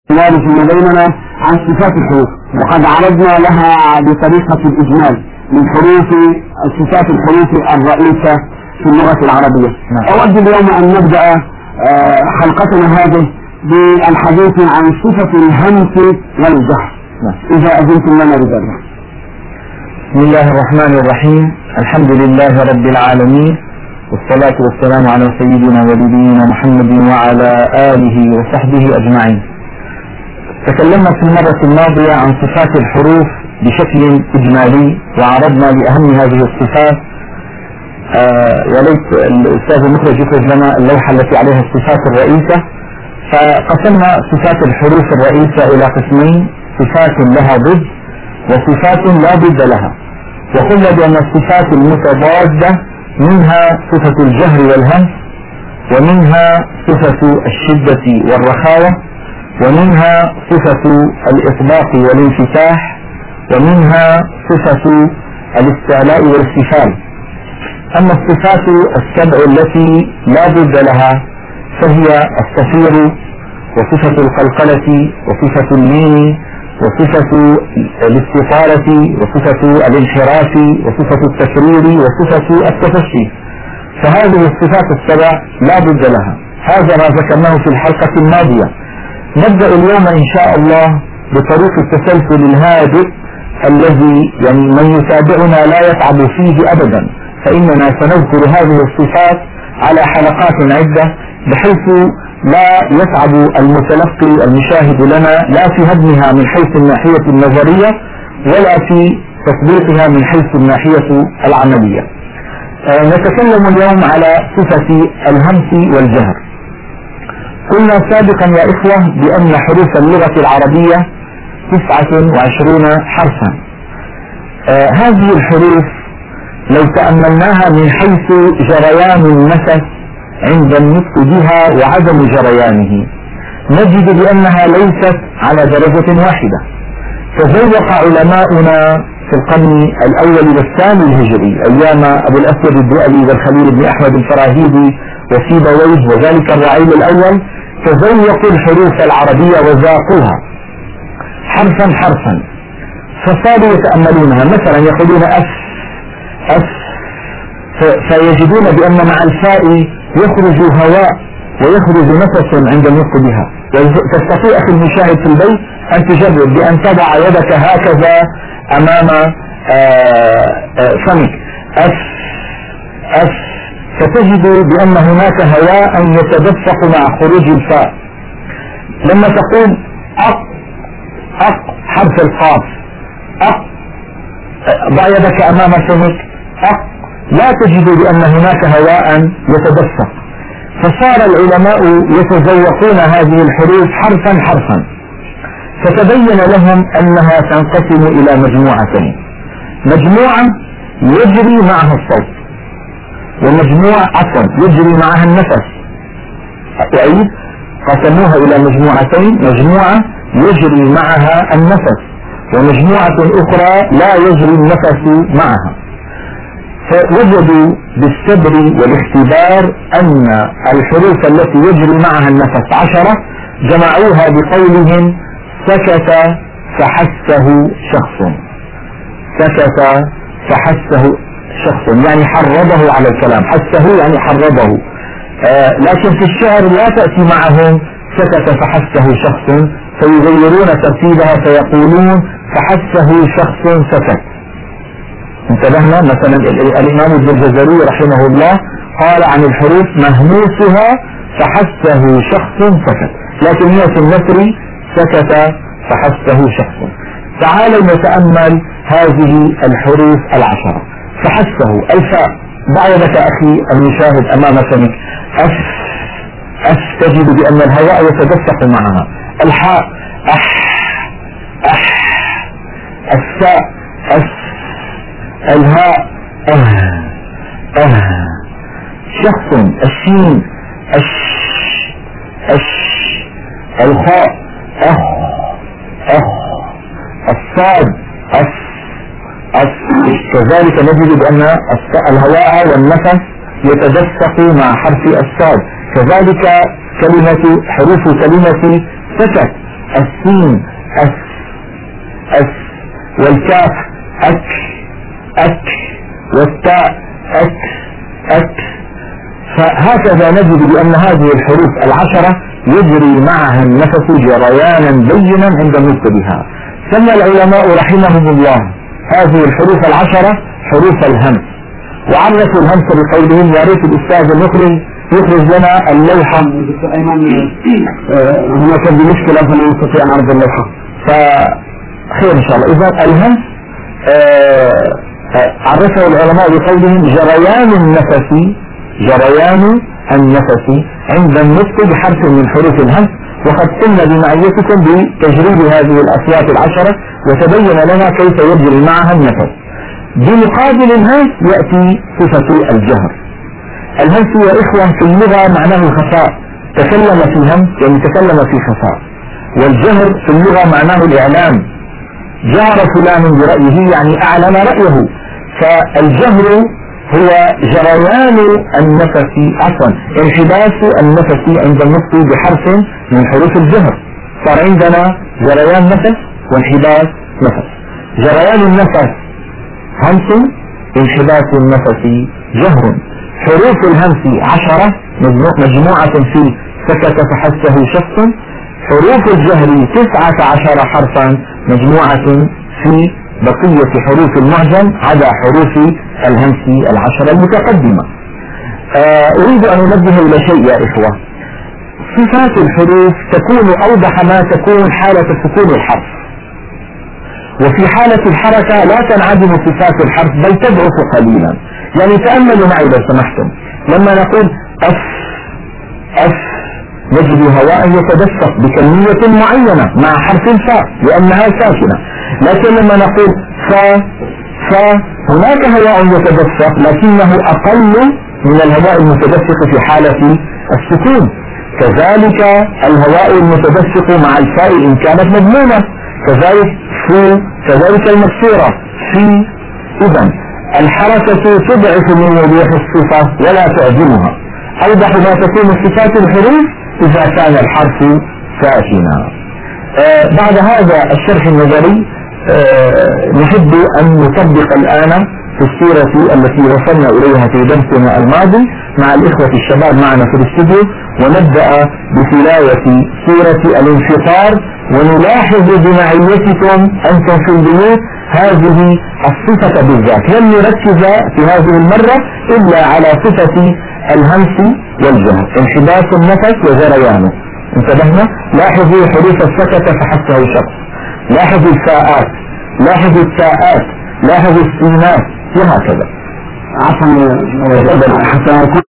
فيما بيننا عن صفات الحروف، وقد عرضنا لها بطريقة الإجمال من صفات الحروف الرئيسة في اللغة العربية. أود اليوم أن نبدأ حلقتنا هذه بالحديث عن صفة الهمس والجهر، إذا أذنتم لنا بذلك. بسم الله الرحمن الرحيم، الحمد لله رب العالمين، والصلاة والسلام على سيدنا ونبينا محمد وعلى آله وصحبه أجمعين. تكلمنا في المرة الماضية عن صفات الحروف بشكل إجمالي وعرضنا لأهم هذه الصفات. يا ليت الأستاذ المخرج يخرج لنا اللوحة التي عليها الصفات الرئيسة. فقسمنا صفات الحروف الرئيسة إلى قسمين: صفات لها ضد وصفات لا ضد لها. وقلنا بأن الصفات المتضادة منها صفة الجهر والهمس، ومنها صفة الشدة والرخاوة، ومنها صفة الإطباق والانفتاح، ومنها صفة الاستعلاء والاستفال. أما الصفات السبع التي لا ضد لها فهي الصفير، وصفة القلقلة، وصفة اللين، وصفة الاستطالة، وصفة الانحراف، وصفة التكرير، وصفة التفشي. فهذه الصفات السبع لا ضد لها. هذا ما ذكرناه في الحلقة الماضية. نبدأ اليوم إن شاء الله بطريق التسلسل الهادئ الذي من يتابعنا لا يتعب فيه أبدا، فإننا سنذكر هذه الصفات على حلقات عدة بحيث لا يتعب المتلقي المشاهد لنا لا في هدمها من حيث الناحية النظرية ولا في تطبيقها من حيث الناحية العملية. نتكلم اليوم على صفة الهمس والجهر. قلنا سابقا يا إخوة بأن حروف اللغة العربية 29 حرفا. هذه الحروف لو تأملناها من حيث جريان النفس عند النطق بها وعدم جريانه نجد بأنها ليست على درجة واحدة. تذوق علماؤنا في القرن الأول والثاني الهجري أيام أبو الأسود الدؤلي والخليل بن أحمد الفراهيدي وسيبويه وذلك الرعيل الأول، تذوقوا الحروف العربية وذاقوها حرفا حرفا، فصاروا يتأملونها. مثلا يقولون أف أف، فيجدون بأن مع الفاء يخرج هواء ويخرج نفس عند النطق بها. تستطيع أخي المشاهد في البيت أن تجرب بأن تضع يدك هكذا أمام فمك، أف أف، فتجد بأن هناك هواء يتدفق مع خروج الفاء. لما تقول أق أق حرف القاف، أق، ضع يدك أمام فمك، أق، لا تجد بأن هناك هواء يتدفق. فصار العلماء يتذوقون هذه الحروف حرفا حرفا، فتبين لهم أنها تنقسم إلى مجموعتين: مجموعة يجري معها الصوت، ومجموعة يجري معها النفس. أعيد، قسموها إلى مجموعتين: مجموعة يجري معها النفس، ومجموعة أخرى لا يجري النفس معها. فوجدوا بالصبر والاختبار أن الحروف التي يجري معها النفس 10 جمعوها بقولهم سكت فحسه شخص. سكت فحسه شخص يعني حرضه على الكلام، حسه يعني حرضه. لكن في الشعر لا تأتي معهم سكت فحسه شخص، فيغيرون ترتيبها فيقولون فحسه شخص سكت. انتبهنا؟ مثلا الإمام الجرجزري رحمه الله قال عن الحروف مهموسها فحسه شخص سكت، لكن هي في النثر سكت فحسه شخص. تعالوا نتأمل هذه الحروف 10. فحسه الفاء، ضع يدك أخي المشاهد أمام فمك، أف أف، تجد بأن الهواء يتدفق معها. الحاء أح أح، الساء أف، الهاء شخص، الشين أش أش، الخاء أخ أخ، الصاد أف أف. كذلك نجد بأن الهواء والنفس يتدفق مع حرف الصاد. كذلك حروف كلمة سكت السين أس أس، والكاف أك أك، والتاء أك أك. فهكذا نجد بأن هذه الحروف العشرة يجري معها النفس جريانا بينا عند النطق بها. سمى العلماء رحمهم الله هذه الحروف العشرة حروف الهمس، وعرفوا الهمس بقولهم، يا ريت الأستاذ المخرج يخرج لنا اللوحة. هناك مشكلة فلا نستطيع أن نعرض اللوحة، فخير إن شاء الله. إذا الهمس عرفه العلماء بقولهم جريان النفس عند النطق بحرف من حروف الهمس. وقد قمنا بمعيتكم بتجريب هذه الأصوات العشرة وتبين لنا كيف يجري معها النفس. بمقابل الهمس يأتي صفة الجهر. الهمس يا إخوان في اللغة معناه الخفاء، تكلم في همس يعني تكلم في خفاء. والجهر في اللغة معناه الإعلام، جهر فلان برأيه يعني أعلن رأيه. فالجهر هو جريان النفس، عفوا انحباس النفس عند النطق بحرف من حروف الجهر. صار عندنا جريان نفس وانحباس نفس. جريان النفس همس، انحباس النفس جهر. حروف الهمس 10 مجموعة في سكت فحسه شخص. حروف الجهر 19 حرفا مجموعة في بقية حروف المعجم عدا حروف الهمس 10 المتقدمة. أريد أن أنبه إلى شيء يا إخوة. صفات الحروف تكون أوضح ما تكون حالة سكون الحرف، وفي حالة الحركة لا تنعدم صفات الحرف بل تضعف قليلا. يعني تأملوا معي لو سمحتم، لما نقول أف أف نجد هواء يتدفق بكمية معينة مع حرف فاء لأنها ساكنة. لكن لما نقول فا هناك هواء يتدفق لكنه أقل من الهواء المتدفق في حالة السكون. كذلك الهواء المتدفق مع الفاء إن كانت مضمومة، كذلك كذلك المكسورة في. إذن الحركة تضعف من وضوح الصفة ولا تعدمها. أوضح ما تكون صفات الحروف إذا كان الحرف ساكنا. بعد هذا الشرح النظري نحب أن نطبق الآن في السورة التي وصلنا إليها في درسنا الماضي مع الإخوة الشباب معنا في الاستوديو، ونبدأ بتلاوة سورة الانفطار، ونلاحظ بمعيتكم أنتم في البيوت هذه الصفة بالذات. لن نركز في هذه المرة إلا على صفة الهمس والجهر، انحباس النفس وجريانه. انتبهنا؟ لاحظوا حروف السكت فحسه شخص، لاحظوا الفاءات، لاحظوا التاءات، لاحظوا السينات وهكذا. عفوا حتى